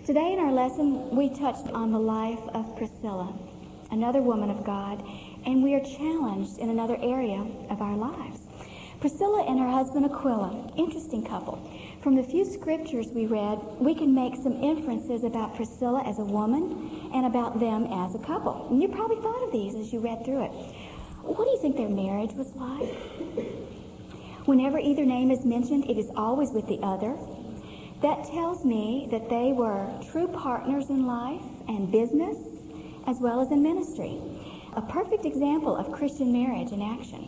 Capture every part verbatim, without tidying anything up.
Today in our lesson, we touched on the life of Priscilla, another woman of God, and we are challenged in another area of our lives. Priscilla and her husband Aquila, interesting couple. From the few scriptures we read, we can make some inferences about Priscilla as a woman and about them as a couple. And you probably thought of these as you read through it. What do you think their marriage was like? Whenever either name is mentioned, it is always with the other. That tells me that they were true partners in life and business, as well as in ministry. A perfect example of Christian marriage in action.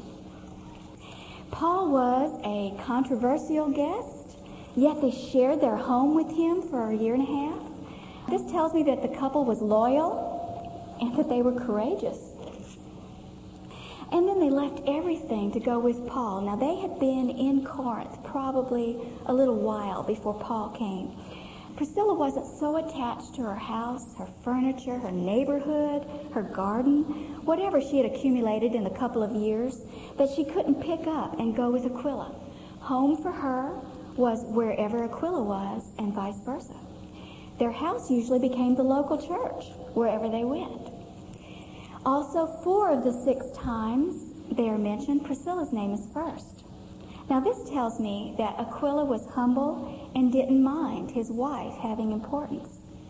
Paul was a controversial guest, yet they shared their home with him for a year and a half. This tells me that the couple was loyal and that they were courageous. And then they left everything to go with Paul. Now, they had been in Corinth probably a little while before Paul came. Priscilla wasn't so attached to her house, her furniture, her neighborhood, her garden, whatever she had accumulated in a couple of years, that she couldn't pick up and go with Aquila. Home for her was wherever Aquila was, and vice versa. Their house usually became the local church, wherever they went. Also, four of the six times they are mentioned, Priscilla's name is first. Now, this tells me that Aquila was humble and didn't mind his wife having importance.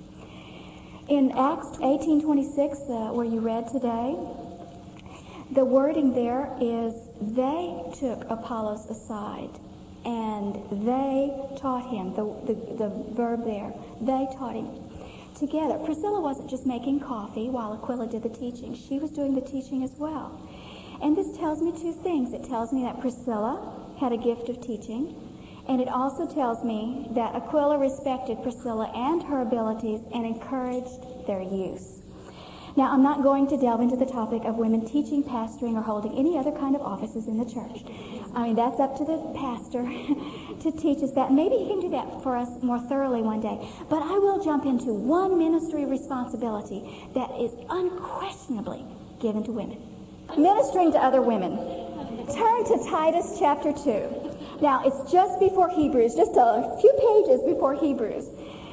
In Acts eighteen twenty-six, uh, where you read today, the wording there is, they took Apollos aside and they taught him, the, the, the verb there, they taught him. Together. Priscilla wasn't just making coffee while Aquila did the teaching. She was doing the teaching as well. And this tells me two things. It tells me that Priscilla had a gift of teaching, and it also tells me that Aquila respected Priscilla and her abilities and encouraged their use. Now, I'm not going to delve into the topic of women teaching, pastoring, or holding any other kind of offices in the church. I mean, that's up to the pastor to teach us that. Maybe he can do that for us more thoroughly one day. But I will jump into one ministry responsibility that is unquestionably given to women. Ministering to other women. Turn to Titus chapter two. Now, it's just before Hebrews, just a few pages before Hebrews.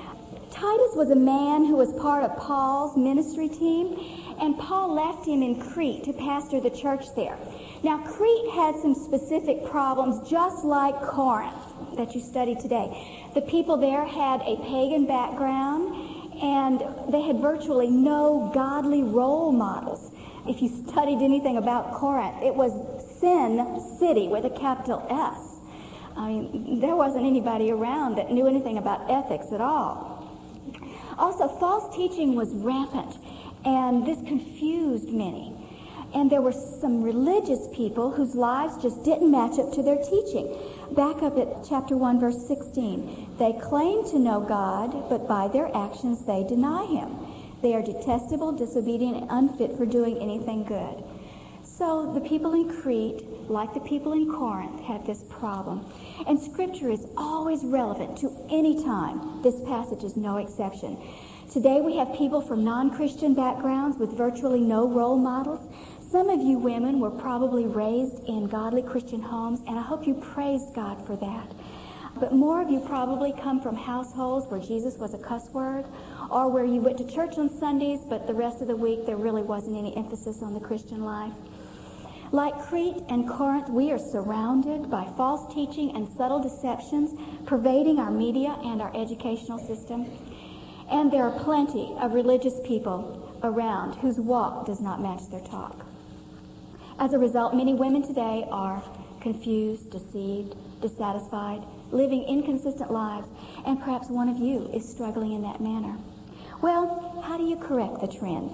Titus was a man who was part of Paul's ministry team, and Paul left him in Crete to pastor the church there. Now, Crete had some specific problems, just like Corinth that you studied today. The people there had a pagan background, and they had virtually no godly role models. If you studied anything about Corinth, it was Sin City with a capital S. I mean, there wasn't anybody around that knew anything about ethics at all. Also, false teaching was rampant, and this confused many. And there were some religious people whose lives just didn't match up to their teaching. Back up at chapter one, verse sixteen. They claim to know God, but by their actions they deny him. They are detestable, disobedient, and unfit for doing anything good. So the people in Crete, like the people in Corinth, had this problem. And Scripture is always relevant to any time. This passage is no exception. Today we have people from non-Christian backgrounds with virtually no role models. Some of you women were probably raised in godly Christian homes, and I hope you praised God for that. But more of you probably come from households where Jesus was a cuss word, or where you went to church on Sundays, but the rest of the week there really wasn't any emphasis on the Christian life. Like Crete and Corinth, we are surrounded by false teaching and subtle deceptions pervading our media and our educational system. And there are plenty of religious people around whose walk does not match their talk. As a result, many women today are confused, deceived, dissatisfied, living inconsistent lives, and perhaps one of you is struggling in that manner. Well, how do you correct the trend?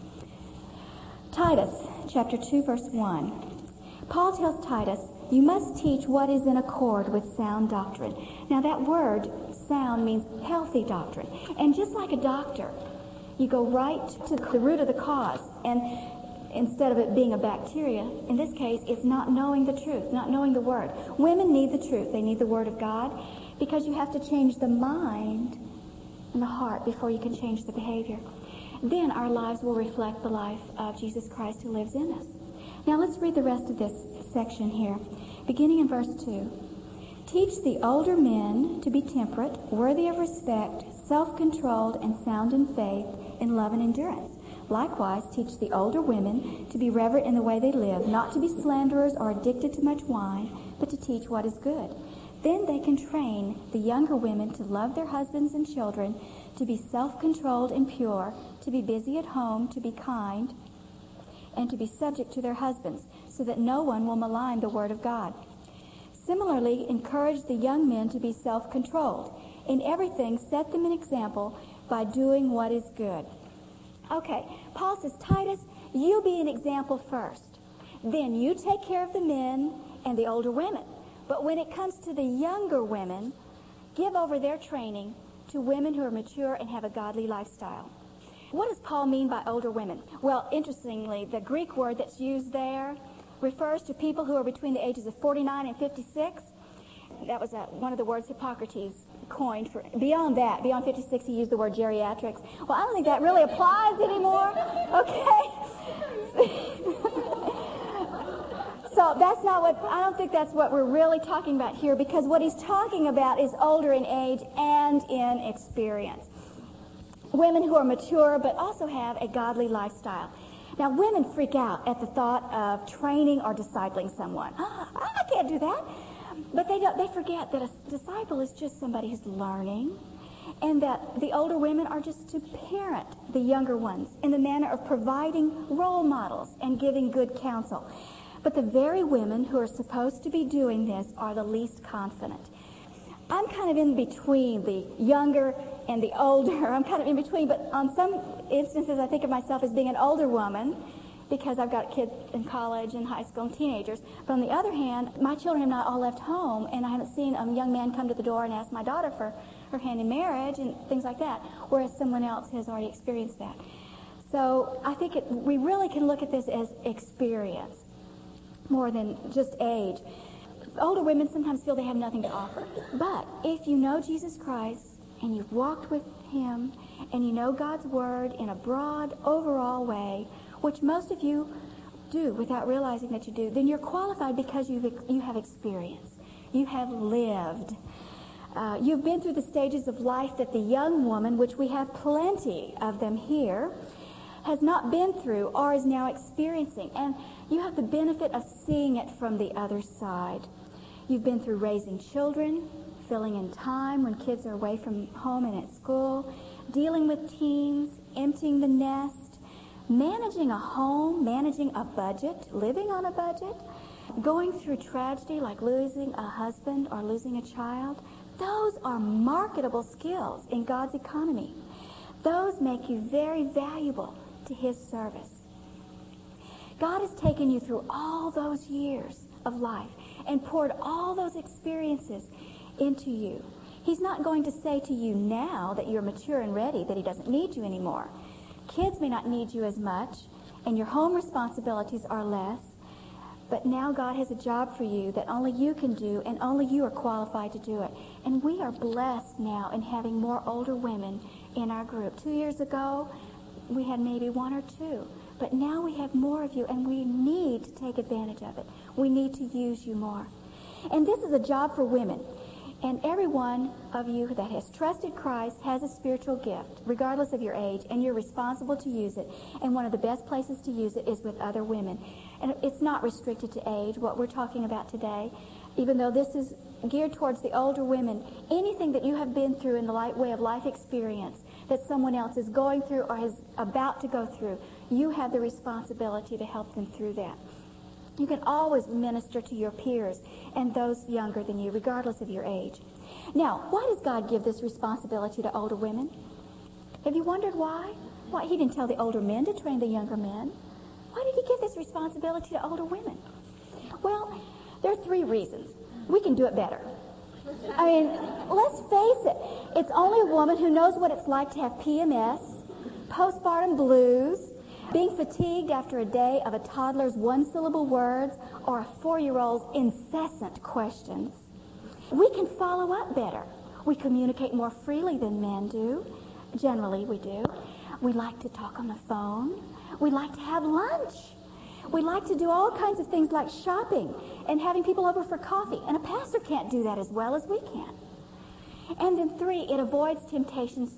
Titus chapter two, verse one. Paul tells Titus, you must teach what is in accord with sound doctrine. Now that word, sound, means healthy doctrine. And just like a doctor, you go right to the root of the cause. And instead of it being a bacteria, in this case, it's not knowing the truth, not knowing the Word. Women need the truth. They need the Word of God, because you have to change the mind and the heart before you can change the behavior. Then our lives will reflect the life of Jesus Christ who lives in us. Now let's read the rest of this section here, beginning in verse two. Teach the older men to be temperate, worthy of respect, self-controlled and sound in faith, in love and endurance. Likewise, teach the older women to be reverent in the way they live, not to be slanderers or addicted to much wine, but to teach what is good. Then they can train the younger women to love their husbands and children, to be self-controlled and pure, to be busy at home, to be kind, and to be subject to their husbands, so that no one will malign the word of God. Similarly, encourage the young men to be self-controlled. In everything, set them an example by doing what is good. Okay, Paul says, Titus, you be an example first. Then you take care of the men and the older women. But when it comes to the younger women, give over their training to women who are mature and have a godly lifestyle. What does Paul mean by older women? Well, interestingly, the Greek word that's used there refers to people who are between the ages of forty-nine and fifty-six. That was a, one of the words Hippocrates coined for. Beyond that, beyond fifty-six, he used the word geriatrics. Well, I don't think that really applies anymore. Okay? So that's not what, I don't think that's what we're really talking about here, because what he's talking about is older in age and in experience. Women who are mature but also have a godly lifestyle. Now, women freak out at the thought of training or discipling someone. Oh, I can't do that. But they don't, they forget that a disciple is just somebody who's learning, and that the older women are just to parent the younger ones in the manner of providing role models and giving good counsel. But the very women who are supposed to be doing this are the least confident. I'm kind of in between the younger and the older. I'm kind of in between, but on some instances I think of myself as being an older woman because I've got kids in college and high school and teenagers. But on the other hand, my children have not all left home, and I haven't seen a young man come to the door and ask my daughter for her hand in marriage and things like that, whereas someone else has already experienced that. So I think it, we really can look at this as experience more than just age. Older women sometimes feel they have nothing to offer. But if you know Jesus Christ and you've walked with him and you know God's word in a broad, overall way, which most of you do without realizing that you do, then you're qualified because you've, you have experience. You have lived. Uh, you've been through the stages of life that the young woman, which we have plenty of them here, has not been through or is now experiencing. And you have the benefit of seeing it from the other side. You've been through raising children, filling in time when kids are away from home and at school, dealing with teens, emptying the nest, managing a home, managing a budget, living on a budget, going through tragedy like losing a husband or losing a child. Those are marketable skills in God's economy. Those make you very valuable to his service. God has taken you through all those years of life and poured all those experiences into you. He's not going to say to you now that you're mature and ready that he doesn't need you anymore. Kids may not need you as much, and your home responsibilities are less, but now God has a job for you that only you can do, and only you are qualified to do it. And we are blessed now in having more older women in our group. Two years ago, we had maybe one or two. But now we have more of you, and we need to take advantage of it. We need to use you more. And this is a job for women. And every one of you that has trusted Christ has a spiritual gift, regardless of your age, and you're responsible to use it. And one of the best places to use it is with other women. And it's not restricted to age, what we're talking about today. Even though this is geared towards the older women, anything that you have been through in the light way of life experience that someone else is going through or is about to go through, you have the responsibility to help them through that. You can always minister to your peers and those younger than you, regardless of your age. Now, why does God give this responsibility to older women? Have you wondered why? Why he didn't tell the older men to train the younger men. Why did he give this responsibility to older women? Well, there are three reasons. We can do it better. I mean, let's face it. It's only a woman who knows what it's like to have P M S, postpartum blues, being fatigued after a day of a toddler's one-syllable words or a four-year-old's incessant questions. We can follow up better. We communicate more freely than men do. Generally, we do. We like to talk on the phone. We like to have lunch. We like to do all kinds of things like shopping and having people over for coffee. And a pastor can't do that as well as we can. And then three, it avoids temptations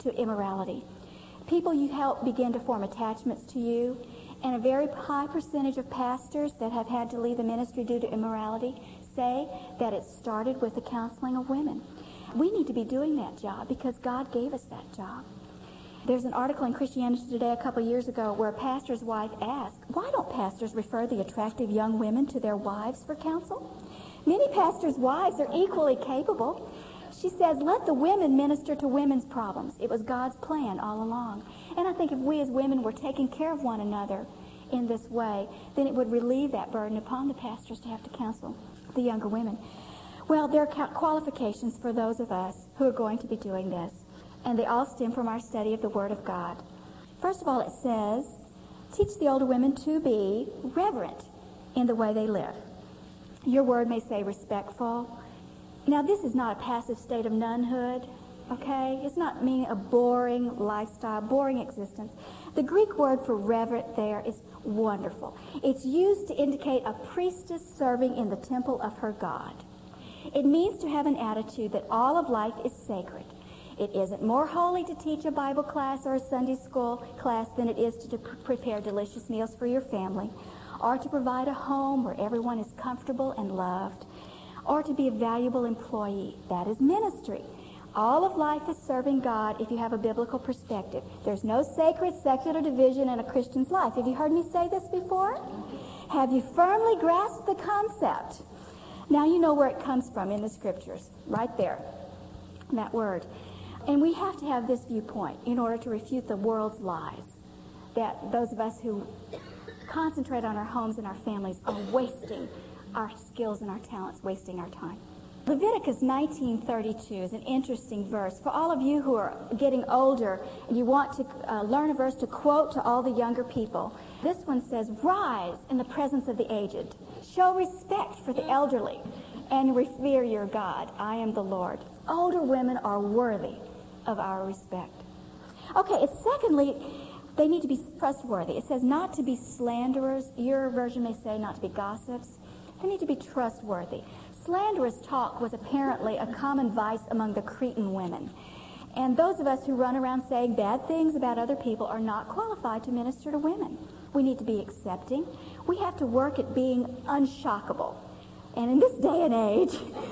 to immorality. People you help begin to form attachments to you, and a very high percentage of pastors that have had to leave the ministry due to immorality say that it started with the counseling of women. We need to be doing that job because God gave us that job. There's an article in Christianity Today a couple years ago where a pastor's wife asked, why don't pastors refer the attractive young women to their wives for counsel? Many pastors' wives are equally capable. She says, let the women minister to women's problems. It was God's plan all along. And I think if we as women were taking care of one another in this way, then it would relieve that burden upon the pastors to have to counsel the younger women. Well, there are qualifications for those of us who are going to be doing this, and they all stem from our study of the Word of God. First of all, it says, teach the older women to be reverent in the way they live. Your word may say respectful. Now, this is not a passive state of nunhood, okay? It's not meaning a boring lifestyle, boring existence. The Greek word for reverent there is wonderful. It's used to indicate a priestess serving in the temple of her God. It means to have an attitude that all of life is sacred. It isn't more holy to teach a Bible class or a Sunday school class than it is to prepare delicious meals for your family, or to provide a home where everyone is comfortable and loved, or to be a valuable employee. That is ministry. All of life is serving God if you have a biblical perspective. There's no sacred secular division in a Christian's life. Have you heard me say this before? Have you firmly grasped the concept? Now you know where it comes from in the Scriptures, right there, that word. And we have to have this viewpoint in order to refute the world's lies, that those of us who concentrate on our homes and our families are wasting our skills and our talents, wasting our time. Leviticus nineteen thirty-two is an interesting verse. For all of you who are getting older and you want to uh, learn a verse to quote to all the younger people, this one says, rise in the presence of the aged. Show respect for the elderly and revere your God. I am the Lord. Older women are worthy of our respect. Okay, it's secondly, they need to be trustworthy. It says not to be slanderers. Your version may say not to be gossips. They need to be trustworthy. Slanderous talk was apparently a common vice among the Cretan women. And those of us who run around saying bad things about other people are not qualified to minister to women. We need to be accepting. We have to work at being unshockable. And in this day and age,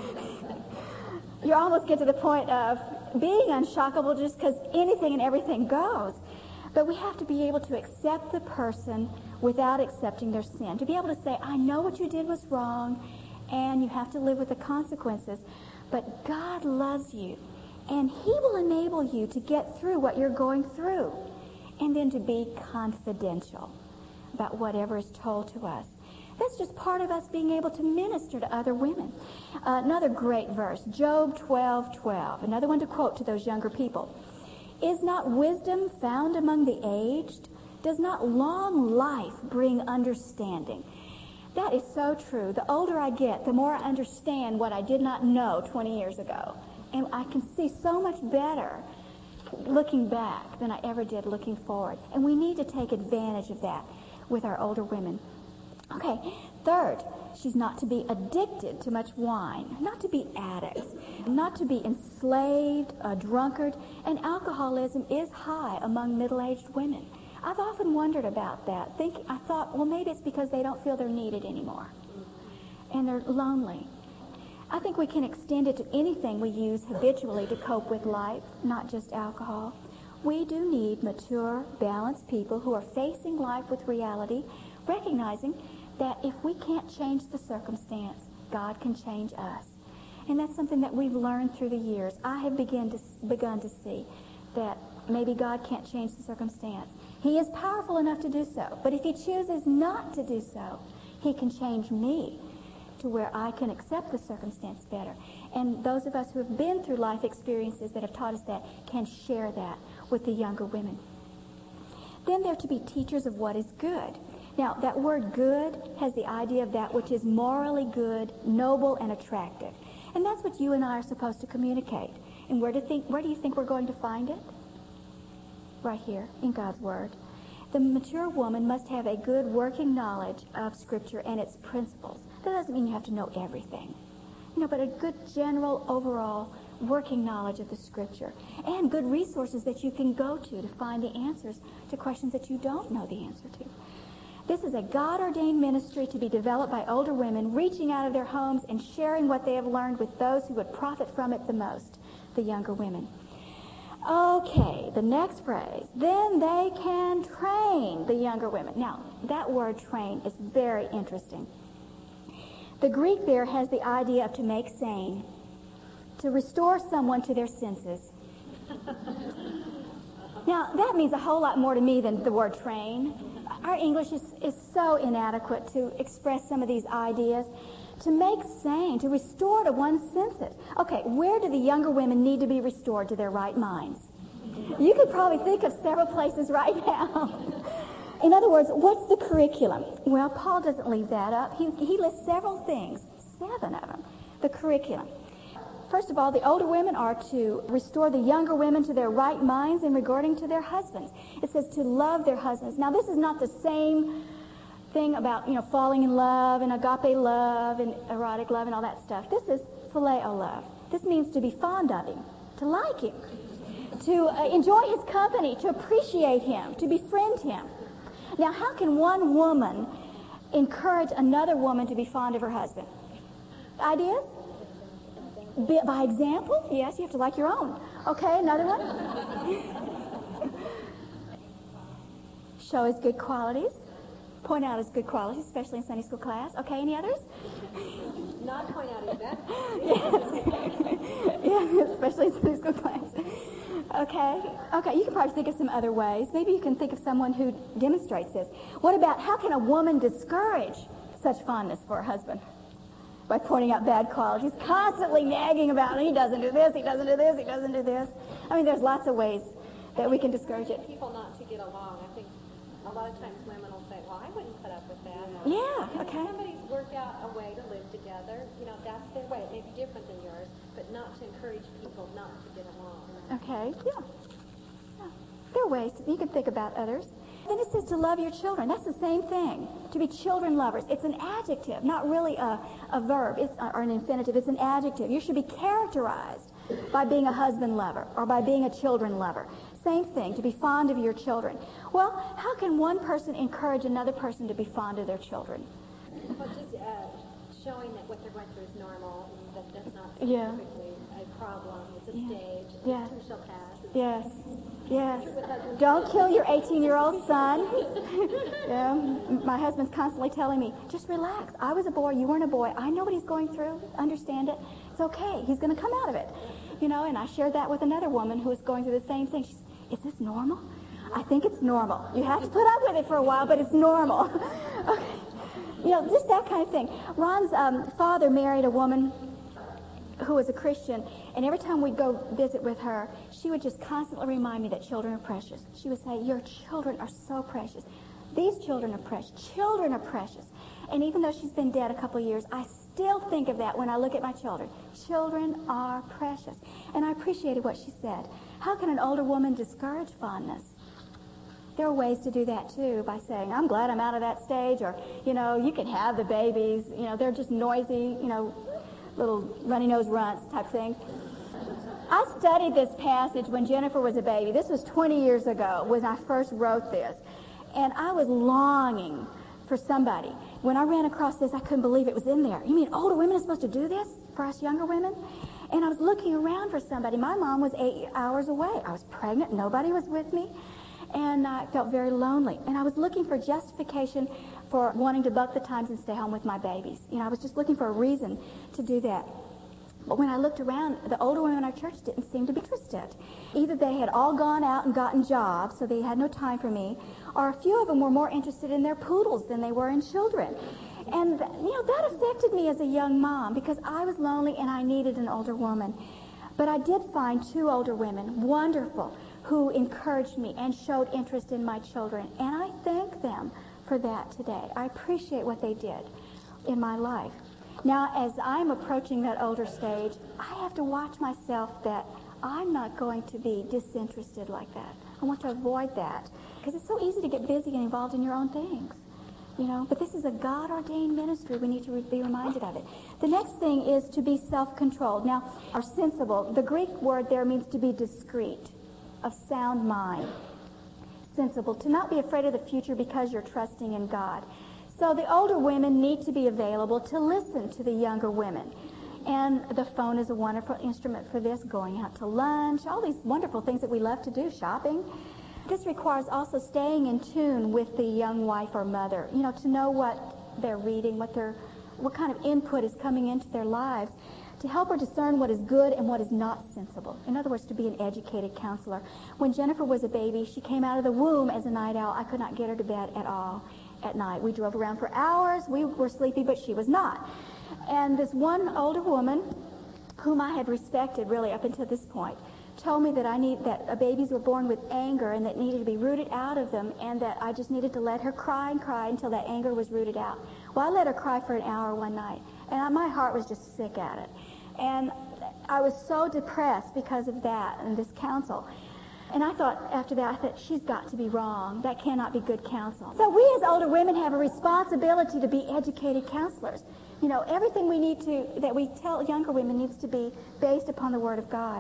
you almost get to the point of being unshockable just because anything and everything goes. But we have to be able to accept the person without accepting their sin. To be able to say, I know what you did was wrong, and you have to live with the consequences. But God loves you, and He will enable you to get through what you're going through. And then to be confidential about whatever is told to us. That's just part of us being able to minister to other women. Uh, another great verse, Job twelve twelve, another one to quote to those younger people. Is not wisdom found among the aged? Does not long life bring understanding? That is so true. The older I get, the more I understand what I did not know twenty years ago. And I can see so much better looking back than I ever did looking forward. And we need to take advantage of that with our older women. Okay, third, she's not to be addicted to much wine, not to be addicts, not to be enslaved, a drunkard, and alcoholism is high among middle-aged women. I've often wondered about that. Think, I thought, well, maybe it's because they don't feel they're needed anymore, and they're lonely. I think we can extend it to anything we use habitually to cope with life, not just alcohol. We do need mature, balanced people who are facing life with reality, recognizing that if we can't change the circumstance, God can change us. And that's something that we've learned through the years. I have begun to, begun to see that maybe God can't change the circumstance. He is powerful enough to do so. But if He chooses not to do so, He can change me to where I can accept the circumstance better. And those of us who have been through life experiences that have taught us that can share that with the younger women. Then they're to be teachers of what is good. Now, that word good has the idea of that which is morally good, noble, and attractive. And that's what you and I are supposed to communicate. And where do, think, where do you think we're going to find it? Right here, in God's Word. The mature woman must have a good working knowledge of Scripture and its principles. That doesn't mean you have to know everything. You know, but a good general, overall working knowledge of the Scripture, and good resources that you can go to to find the answers to questions that you don't know the answer to. This is a God-ordained ministry to be developed by older women, reaching out of their homes and sharing what they have learned with those who would profit from it the most, the younger women. Okay, the next phrase, then they can train the younger women. Now, that word train is very interesting. The Greek there has the idea of to make sane, to restore someone to their senses. Now, that means a whole lot more to me than the word train. Our English is, is so inadequate to express some of these ideas. To make sane, to restore to one's senses. Okay, where do the younger women need to be restored to their right minds? You could probably think of several places right now. In other words, what's the curriculum? Well, Paul doesn't leave that up. He, he lists several things, seven of them. The curriculum. First of all, the older women are to restore the younger women to their right minds in regarding to their husbands. It says to love their husbands. Now, this is not the same thing about, you know, falling in love and agape love and erotic love and all that stuff. This is phileo love. This means to be fond of him, to like him, to uh, enjoy his company, to appreciate him, to befriend him. Now, how can one woman encourage another woman to be fond of her husband? Ideas? Be, by example? Yes, you have to like your own. Okay, another one? Show his good qualities. Point out his good qualities, especially in Sunday school class. Okay, any others? Not point out his bad. Yes. Yeah, especially in Sunday school class. Okay. Okay, you can probably think of some other ways. Maybe you can think of someone who demonstrates this. What about how can a woman discourage such fondness for her husband? By pointing out bad qualities, constantly nagging about him. He doesn't do this, he doesn't do this, he doesn't do this. I mean, there's lots of ways that we can discourage it. People not to get along. I think a lot of times women will say, well, I wouldn't put up with that. Yeah, and okay. If somebody's worked out a way to live together, you know, that's their way. It may be different than yours, but not to encourage people not to get along. Okay, yeah. yeah. There are ways. You can think about others. Then it says to love your children. That's the same thing. To be children lovers. It's an adjective, not really a, a verb it's, or an infinitive. It's an adjective. You should be characterized by being a husband lover or by being a children lover. Same thing, to be fond of your children. Well, how can one person encourage another person to be fond of their children? Well, just uh, showing that what they're going through is normal, and that that's not Yeah. specifically a problem. It's a Yeah. stage. Yes. It shall pass. Yes. Yes. Don't kill your eighteen-year-old son. Yeah. My husband's constantly telling me, just relax. I was a boy. You weren't a boy. I know what he's going through. Understand it. It's okay. He's going to come out of it. You know, and I shared that with another woman who was going through the same thing. She said, is this normal? I think it's normal. You have to put up with it for a while, but it's normal. Okay. You know, just that kind of thing. Ron's um, father married a woman who was a Christian, and every time we'd go visit with her, she would just constantly remind me that children are precious. She would say, your children are so precious. These children are precious. Children are precious. And even though she's been dead a couple of years, I still think of that when I look at my children. Children are precious. And I appreciated what she said. How can an older woman discourage fondness? There are ways to do that, too, by saying, I'm glad I'm out of that stage, or, you know, you can have the babies. You know, they're just noisy, you know, little runny-nosed runts type thing. I studied this passage when Jennifer was a baby. This was twenty years ago when I first wrote this. And I was longing for somebody. When I ran across this, I couldn't believe it was in there. You mean older women are supposed to do this for us younger women? And I was looking around for somebody. My mom was eight hours away. I was pregnant. Nobody was with me. And I felt very lonely. And I was looking for justification for wanting to buck the times and stay home with my babies. You know, I was just looking for a reason to do that. But when I looked around, the older women in our church didn't seem to be interested. Either they had all gone out and gotten jobs, so they had no time for me, or a few of them were more interested in their poodles than they were in children. And, you know, that affected me as a young mom because I was lonely and I needed an older woman. But I did find two older women, wonderful, who encouraged me and showed interest in my children. And I thank them for that today. I appreciate what they did in my life. Now, as I'm approaching that older stage, I have to watch myself that I'm not going to be disinterested like that. I want to avoid that because it's so easy to get busy and involved in your own things. You know, but this is a God-ordained ministry. We need to be reminded of it. The next thing is to be self-controlled. Now, are sensible. The Greek word there means to be discreet, of sound mind. Sensible, to not be afraid of the future because you're trusting in God. So the older women need to be available to listen to the younger women. And the phone is a wonderful instrument for this, going out to lunch, all these wonderful things that we love to do, shopping. This requires also staying in tune with the young wife or mother, you know, to know what they're reading, what they're, what kind of input is coming into their lives, to help her discern what is good and what is not sensible. In other words, to be an educated counselor. When Jennifer was a baby, she came out of the womb as a night owl. I could not get her to bed at all at night. We drove around for hours. We were sleepy, but she was not. And this one older woman, whom I had respected really up until this point, told me that I need that uh, babies were born with anger and that needed to be rooted out of them, and that I just needed to let her cry and cry until that anger was rooted out. Well, I let her cry for an hour one night, and I, my heart was just sick at it. And I was so depressed because of that and this counsel. And I thought, after that, I thought, she's got to be wrong. That cannot be good counsel. So we as older women have a responsibility to be educated counselors. You know, everything we need to, that we tell younger women needs to be based upon the Word of God.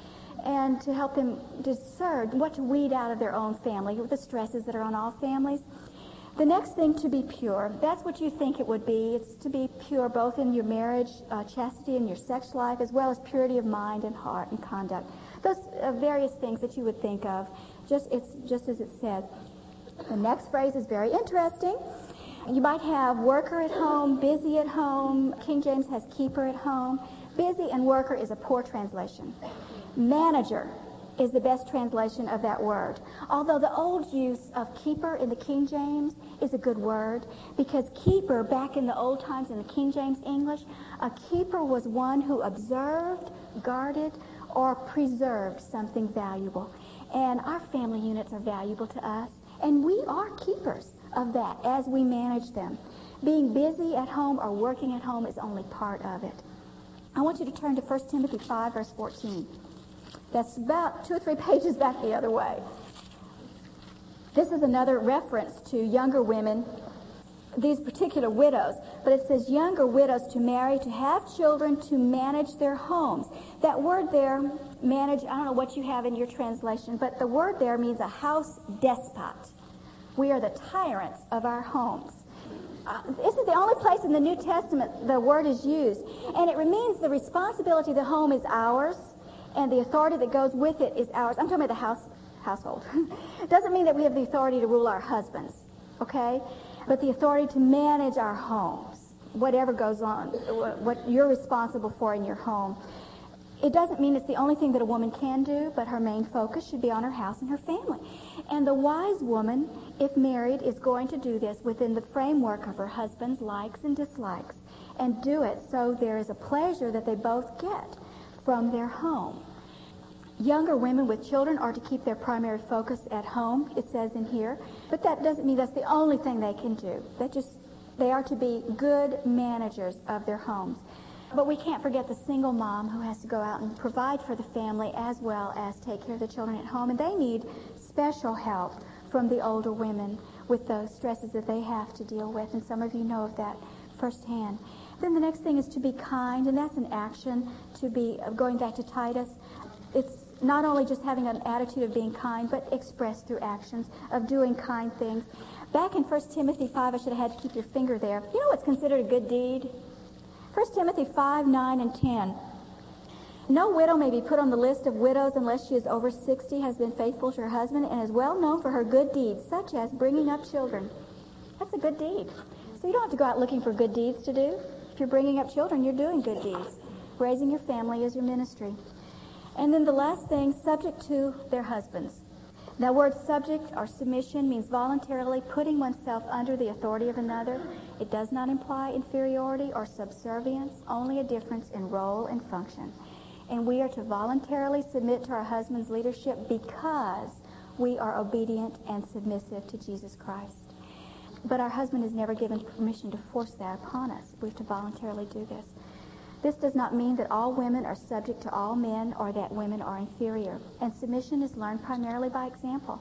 And to help them discern what to weed out of their own family, the stresses that are on all families. The next thing, to be pure. That's what you think it would be. It's to be pure both in your marriage, uh, chastity in your sex life, as well as purity of mind and heart and conduct. Those uh, various things that you would think of, just it's just as it says. The next phrase is very interesting. You might have worker at home, busy at home. King James has keeper at home. Busy and worker is a poor translation. Manager is the best translation of that word. Although the old use of keeper in the King James is a good word, because keeper, back in the old times in the King James English, a keeper was one who observed, guarded, or preserved something valuable. And our family units are valuable to us, and we are keepers of that as we manage them. Being busy at home or working at home is only part of it. I want you to turn to First Timothy five, verse fourteen. That's about two or three pages back the other way. This is another reference to younger women, these particular widows. But it says younger widows to marry, to have children, to manage their homes. That word there, manage, I don't know what you have in your translation, but the word there means a house despot. We are the tyrants of our homes. Uh, this is the only place in the New Testament the word is used. And it means the responsibility of the home is ours, and the authority that goes with it is ours. I'm talking about the house household. It doesn't mean that we have the authority to rule our husbands, okay? But the authority to manage our homes, whatever goes on, what you're responsible for in your home. It doesn't mean it's the only thing that a woman can do, but her main focus should be on her house and her family. And the wise woman, if married, is going to do this within the framework of her husband's likes and dislikes, and do it so there is a pleasure that they both get from their home. Younger women with children are to keep their primary focus at home, it says in here, but that doesn't mean that's the only thing they can do. That just, they are to be good managers of their homes. But we can't forget the single mom who has to go out and provide for the family as well as take care of the children at home, and they need special help from the older women with the stresses that they have to deal with, and some of you know of that firsthand. Then the next thing is to be kind, and that's an action, to be, going back to Titus, it's not only just having an attitude of being kind, but expressed through actions of doing kind things. Back in First Timothy five, I should have had to keep your finger there. You know what's considered a good deed? First Timothy five, nine, and ten. No widow may be put on the list of widows unless she is over sixty, has been faithful to her husband, and is well known for her good deeds, such as bringing up children. That's a good deed. So you don't have to go out looking for good deeds to do. If you're bringing up children, you're doing good deeds. Raising your family is your ministry. And then the last thing, subject to their husbands. That word subject or submission means voluntarily putting oneself under the authority of another. It does not imply inferiority or subservience, only a difference in role and function. And we are to voluntarily submit to our husband's leadership because we are obedient and submissive to Jesus Christ. But our husband is never given permission to force that upon us. We have to voluntarily do this. This does not mean that all women are subject to all men or that women are inferior. And submission is learned primarily by example.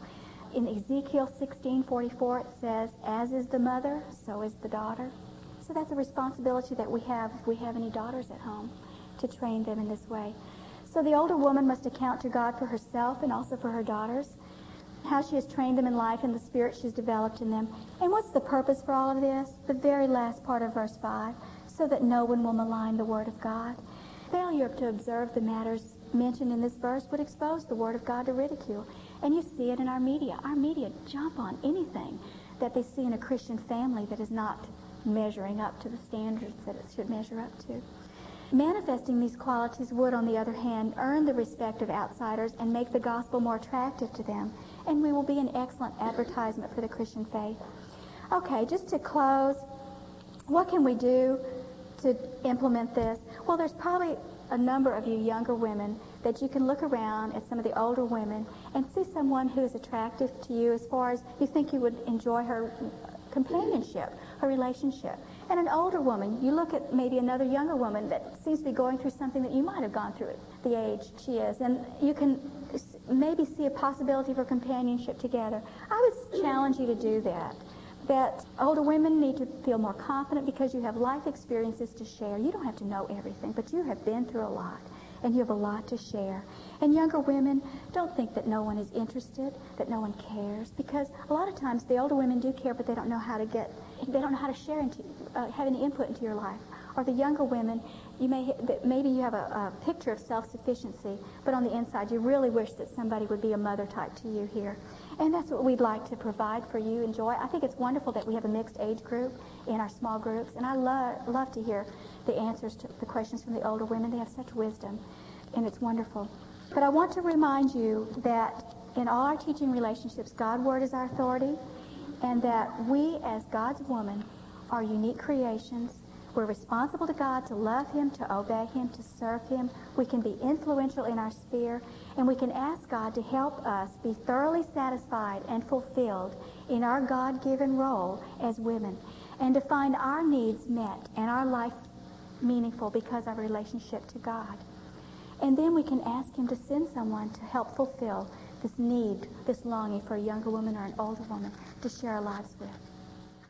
in Ezekiel sixteen forty-four, it says, as is the mother, so is the daughter. So that's a responsibility that we have if we have any daughters at home, to train them in this way. So the older woman must account to God for herself and also for her daughters, how she has trained them in life and the spirit she's developed in them. And what's the purpose for all of this? The very last part of verse five, so that no one will malign the word of God. Failure to observe the matters mentioned in this verse would expose the word of God to ridicule. And you see it in our media. Our media jump on anything that they see in a Christian family that is not measuring up to the standards that it should measure up to. Manifesting these qualities would, on the other hand, earn the respect of outsiders and make the gospel more attractive to them. And we will be an excellent advertisement for the Christian faith. Okay, just to close, what can we do to implement this? Well, there's probably a number of you younger women that you can look around at some of the older women and see someone who is attractive to you as far as you think you would enjoy her companionship, her relationship. And an older woman, you look at maybe another younger woman that seems to be going through something that you might have gone through at the age she is, and you can maybe see a possibility for companionship together. I would challenge you to do that. That older women need to feel more confident because you have life experiences to share. You don't have to know everything, but you have been through a lot, and you have a lot to share. And younger women, don't think that no one is interested, that no one cares, because a lot of times the older women do care, but they don't know how to get, they don't know how to share into, uh, have any input into your life. Or the younger women, you may maybe you have a, a picture of self-sufficiency, but on the inside you really wish that somebody would be a mother type to you here. And that's what we'd like to provide for you and Joy. I think it's wonderful that we have a mixed age group in our small groups, and I love love to hear the answers to the questions from the older women. They have such wisdom, and it's wonderful. But I want to remind you that in all our teaching relationships, God's Word is our authority, and that we as God's woman are unique creations. We're responsible to God to love Him, to obey Him, to serve Him. We can be influential in our sphere, and we can ask God to help us be thoroughly satisfied and fulfilled in our God-given role as women, and to find our needs met and our life meaningful because of our relationship to God. And then we can ask Him to send someone to help fulfill this need, this longing for a younger woman or an older woman to share our lives with.